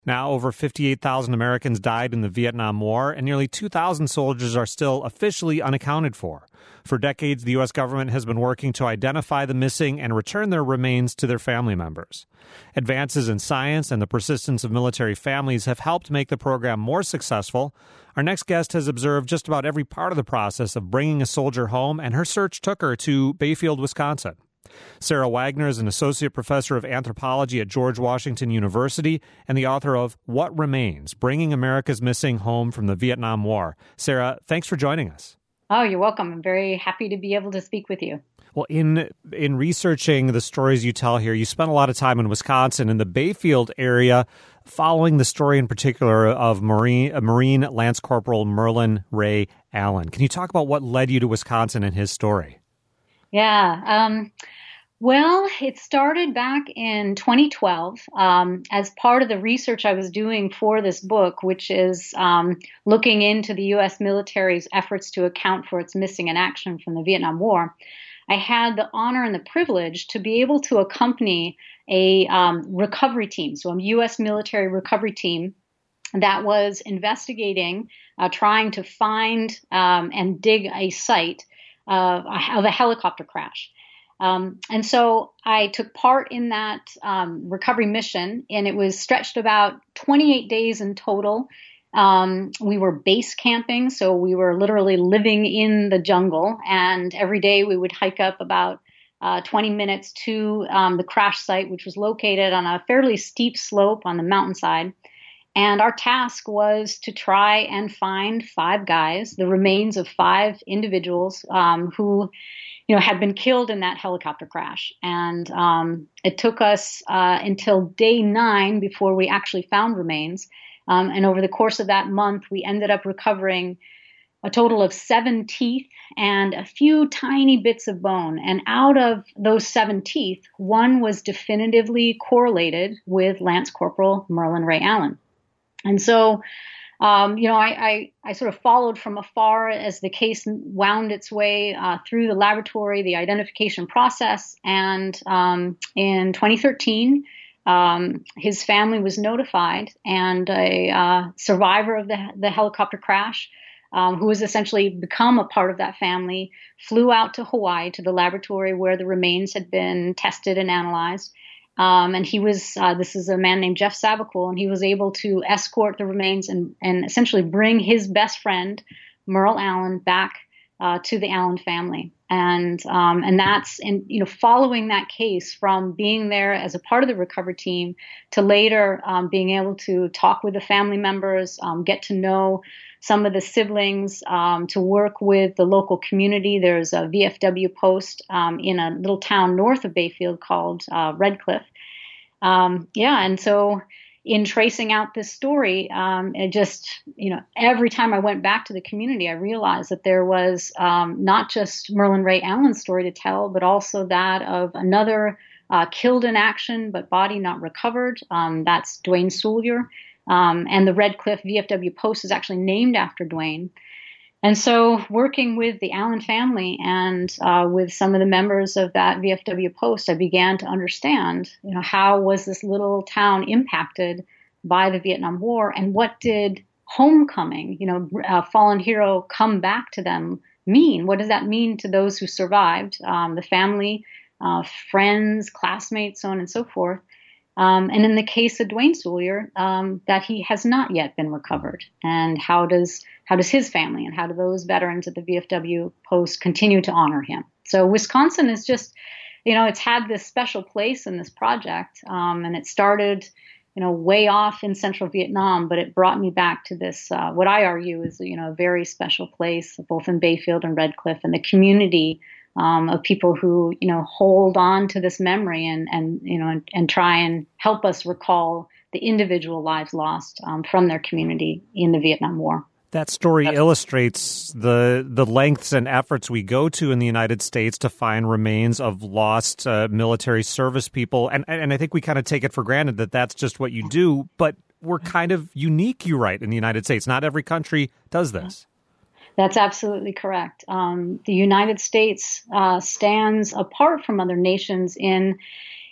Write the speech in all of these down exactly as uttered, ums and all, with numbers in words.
Now, over fifty-eight thousand Americans died in the Vietnam War, and nearly two thousand soldiers are still officially unaccounted for. For decades, the U S government has been working to identify the missing and return their remains to their family members. Advances in science and the persistence of military families have helped make the program more successful. Our next guest has observed just about every part of the process of bringing a soldier home, and her search took her to Bayfield, Wisconsin. Sarah Wagner is an associate professor of anthropology at George Washington University and the author of What Remains: Bringing America's Missing Home from the Vietnam War. Sarah, thanks for joining us. Oh, you're welcome. I'm very happy to be able to speak with you. Well, in in researching the stories you tell here, you spent a lot of time in Wisconsin, in the Bayfield area, following the story in particular of Marine, uh, Marine Lance Corporal Merlin Ray Allen. Can you talk about what led you to Wisconsin and his story? Yeah. Um, well, it started back in twenty twelve um, as part of the research I was doing for this book, which is um, looking into the U S military's efforts to account for its missing in action from the Vietnam War. I had the honor and the privilege to be able to accompany a um, recovery team, so a U S military recovery team that was investigating, uh, trying to find um, and dig a site uh, of a helicopter crash. Um, and so I took part in that um, recovery mission, and it was stretched about twenty-eight days in total. Um, we were base camping, so we were literally living in the jungle, and every day we would hike up about uh, twenty minutes to um, the crash site, which was located on a fairly steep slope on the mountainside. And our task was to try and find five guys, the remains of five individuals um, who you know, had been killed in that helicopter crash. And um, it took us uh, until day nine before we actually found remains. Um, and over the course of that month, we ended up recovering a total of seven teeth and a few tiny bits of bone. And out of those seven teeth, one was definitively correlated with Lance Corporal Merlin Ray Allen. And so, um, you know, I, I, I sort of followed from afar as the case wound its way uh, through the laboratory, the identification process. And um, in twenty thirteen, um, his family was notified, and a uh, survivor of the, the helicopter crash, um, who has essentially become a part of that family, flew out to Hawaii to the laboratory where the remains had been tested and analyzed. Um, and he was, uh, this is a man named Jeff Savacool, and he was able to escort the remains and, and essentially bring his best friend, Merle Allen, back uh, to the Allen family. And um, and that's, in, you know, following that case, from being there as a part of the recovery team to later um, being able to talk with the family members, um, get to know some of the siblings, um, to work with the local community. There's a V F W post um, in a little town north of Bayfield called uh, Red Cliff. Um, yeah, and so in tracing out this story, um, it just, you know, every time I went back to the community, I realized that there was um, not just Merlin Ray Allen's story to tell, but also that of another uh, killed in action but body not recovered. Um, that's Dwayne Soulier. Um, and the Red Cliff V F W post is actually named after Dwayne. And so working with the Allen family and uh, with some of the members of that V F W post, I began to understand, you know, how was this little town impacted by the Vietnam War, and what did homecoming, you know, uh, fallen hero come back to them mean? What does that mean to those who survived, um, the family, uh, friends, classmates, so on and so forth? Um, and in the case of Dwayne Soulier, um, that he has not yet been recovered. And how does how does his family and how do those veterans at the V F W post continue to honor him? So Wisconsin is just, you know, it's had this special place in this project. Um, and it started, you know, way off in central Vietnam, but it brought me back to this, uh, what I argue is, you know, a very special place, both in Bayfield and Red Cliff, and the community Um, of people who, you know, hold on to this memory and, and you know, and, and try and help us recall the individual lives lost um, from their community in the Vietnam War. That story That's- illustrates the the lengths and efforts we go to in the United States to find remains of lost uh, military service people. And, and I think we kind of take it for granted that that's just what you do, but we're kind of unique, you write, in the United States. Not every country does this. That's absolutely correct. Um, the United States uh, stands apart from other nations in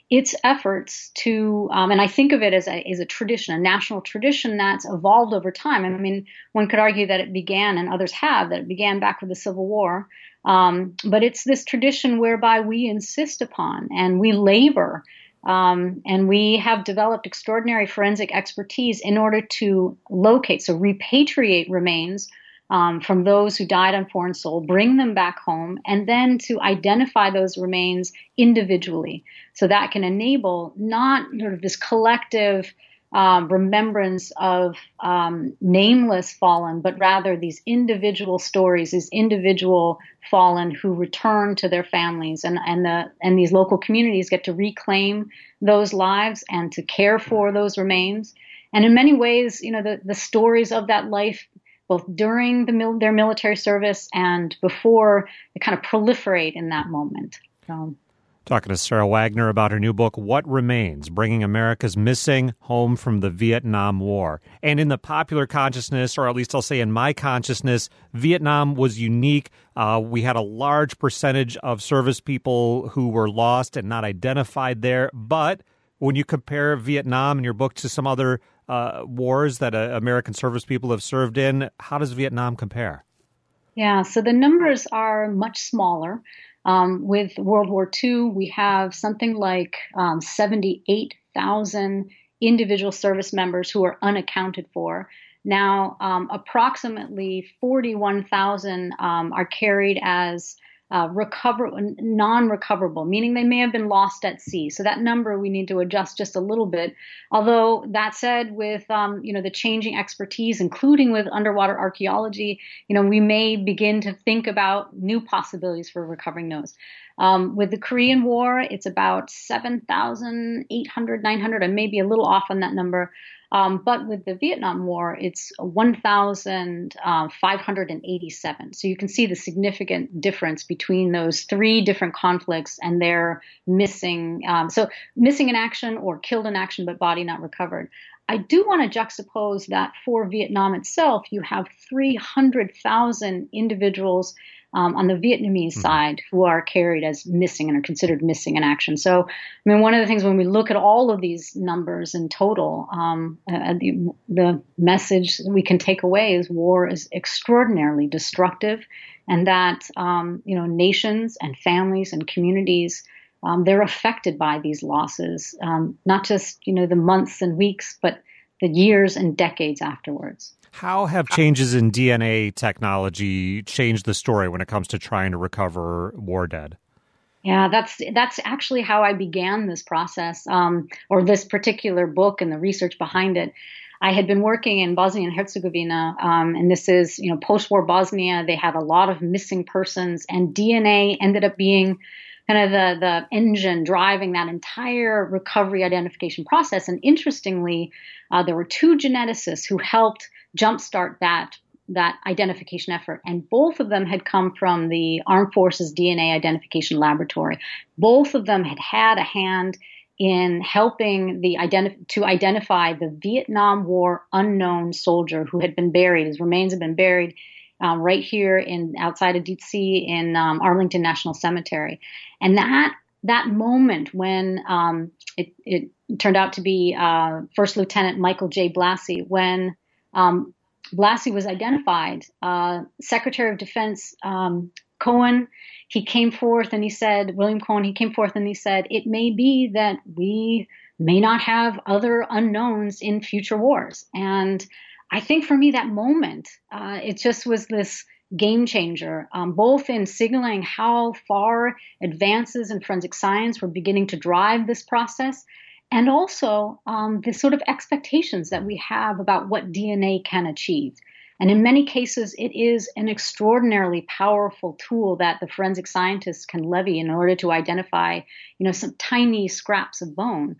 its efforts to, um, and I think of it as a, as a tradition, a national tradition that's evolved over time. I mean, one could argue that it began, and others have, that it began back with the Civil War. Um, but it's this tradition whereby we insist upon and we labor, um, and we have developed extraordinary forensic expertise in order to locate, so repatriate remains Um, from those who died on foreign soil, bring them back home, and then to identify those remains individually. So that can enable not sort of this collective um, remembrance of um, nameless fallen, but rather these individual stories, these individual fallen who return to their families, and and the and these local communities get to reclaim those lives and to care for those remains. And in many ways, you know, the the stories of that life, both during the mil- their military service and before, they kind of proliferate in that moment. So. Talking to Sarah Wagner about her new book, What Remains? Bringing America's Missing home from the Vietnam War. And in the popular consciousness, or at least I'll say in my consciousness, Vietnam was unique. Uh, we had a large percentage of service people who were lost and not identified there. But when you compare Vietnam in your book to some other Uh, wars that uh, American service people have served in, how does Vietnam compare? Yeah, so the numbers are much smaller. Um, with World War Two, we have something like um, seventy-eight thousand individual service members who are unaccounted for. Now, um, approximately forty-one thousand um, are carried as Uh, recover non-recoverable, meaning they may have been lost at sea. So that number we need to adjust just a little bit. Although that said, with um, you know the changing expertise, including with underwater archaeology, you know we may begin to think about new possibilities for recovering those. Um, with the Korean War, it's about seven thousand eight hundred, nine hundred. I may be a little off on that number. Um, but with the Vietnam War, it's one thousand five hundred eighty-seven. So you can see the significant difference between those three different conflicts and their missing, um, so missing in action or killed in action, but body not recovered. I do want to juxtapose that for Vietnam itself, you have three hundred thousand individuals Um, on the Vietnamese side who are carried as missing and are considered missing in action. So, I mean, one of the things when we look at all of these numbers in total, um, uh, the, the message we can take away is war is extraordinarily destructive, and that, um, you know, nations and families and communities, um, they're affected by these losses, um, not just, you know, the months and weeks, but the years and decades afterwards. How have changes in D N A technology changed the story when it comes to trying to recover war dead? Yeah, that's that's actually how I began this process, um, or this particular book and the research behind it. I had been working in Bosnia and Herzegovina, um, and this is, you know, post-war Bosnia. They had a lot of missing persons, and D N A ended up being kind of the, the engine driving that entire recovery identification process. And interestingly, uh, there were two geneticists who helped jumpstart that that identification effort. And both of them had come from the Armed Forces D N A Identification Laboratory. Both of them had had a hand in helping the identi- to identify the Vietnam War unknown soldier who had been buried. His remains had been buried um, right here in outside of D C in um, Arlington National Cemetery. And that that moment when um, it, it turned out to be uh, First Lieutenant Michael J. Blassie, when Um, Blassie was identified, uh, Secretary of Defense um, Cohen, he came forth and he said, William Cohen, he came forth and he said, it may be that we may not have other unknowns in future wars. And I think for me, that moment, uh, it just was this game changer, um, both in signaling how far advances in forensic science were beginning to drive this process, and also um, the sort of expectations that we have about what D N A can achieve. And in many cases, it is an extraordinarily powerful tool that the forensic scientists can levy in order to identify, you know, some tiny scraps of bone.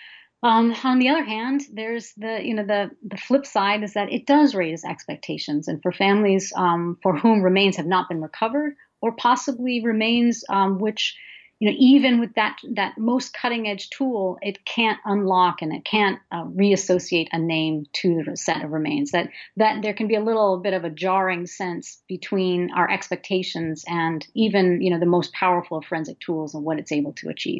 Um, on the other hand, there's the, you know, the, the flip side is that it does raise expectations. And for families um, for whom remains have not been recovered, or possibly remains um, which, you know, even with that that most cutting edge tool, it can't unlock and it can't uh, reassociate a name to the set of remains. That that there can be a little bit of a jarring sense between our expectations and even, you know, the most powerful of forensic tools and what it's able to achieve.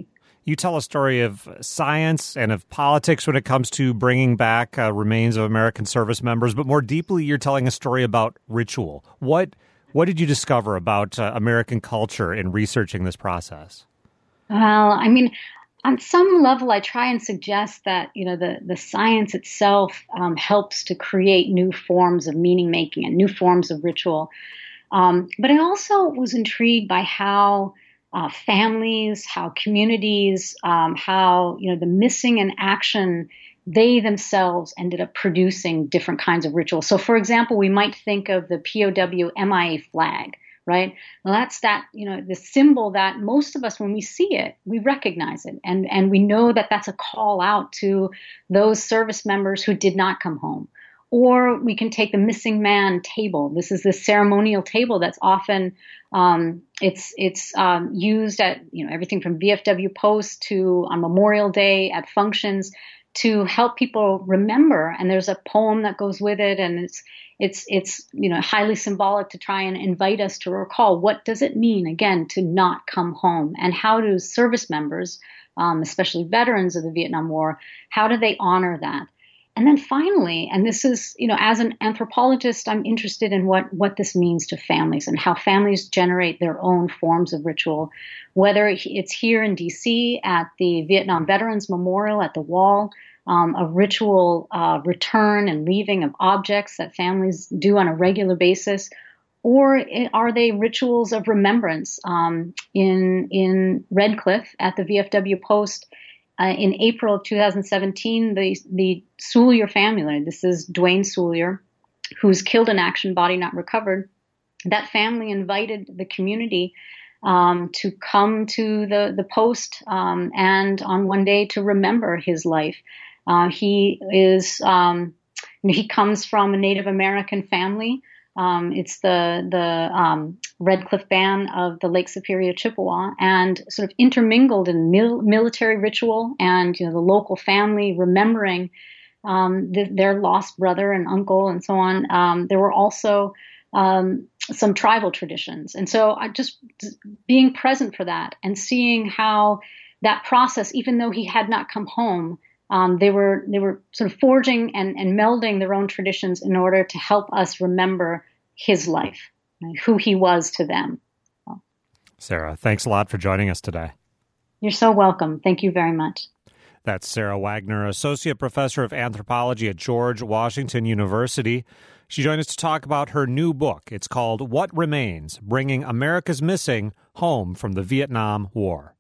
You tell a story of science and of politics when it comes to bringing back uh, remains of American service members, but more deeply, you're telling a story about ritual. What what did you discover about uh, American culture in researching this process? Well, I mean, on some level, I try and suggest that, you know, the, the science itself um, helps to create new forms of meaning making and new forms of ritual. Um, but I also was intrigued by how uh, families, how communities, um, how, you know, the missing in action, they themselves ended up producing different kinds of rituals. So, for example, we might think of the P O W M I A flag, right? Well, that's that, you know, the symbol that most of us, when we see it, we recognize it. And, and we know that that's a call out to those service members who did not come home. Or we can take the missing man table. This is the ceremonial table that's often um, it's it's um, used at, you know, everything from V F W Post to on Memorial Day at functions to help people remember. And there's a poem that goes with it, and it's it's it's you know highly symbolic to try and invite us to recall what does it mean again to not come home, and how do service members, um, especially veterans of the Vietnam War, how do they honor that? And then finally, and this is, you know, as an anthropologist, I'm interested in what, what this means to families and how families generate their own forms of ritual, whether it's here in D C at the Vietnam Veterans Memorial at the Wall, um, a ritual uh, return and leaving of objects that families do on a regular basis, or are they rituals of remembrance um, in in Red Cliff at the V F W Post? Uh, in April of two thousand seventeen, the the Soulier family, this is Dwayne Soulier, who's killed in action, body not recovered. That family invited the community um, to come to the the post um, and on one day to remember his life. Uh, he is um, he comes from a Native American family. Um, it's the the um, Red Cliff Band of the Lake Superior Chippewa, and sort of intermingled in mil- military ritual and, you know, the local family remembering um, th- their lost brother and uncle and so on. Um, there were also um, some tribal traditions, and so I just being present for that and seeing how that process, even though he had not come home, Um, they were they were sort of forging and, and melding their own traditions in order to help us remember his life, right, who he was to them. So, Sarah, thanks a lot for joining us today. You're so welcome. Thank you very much. That's Sarah Wagner, Associate Professor of Anthropology at George Washington University. She joined us to talk about her new book. It's called What Remains? Bringing America's Missing Home from the Vietnam War.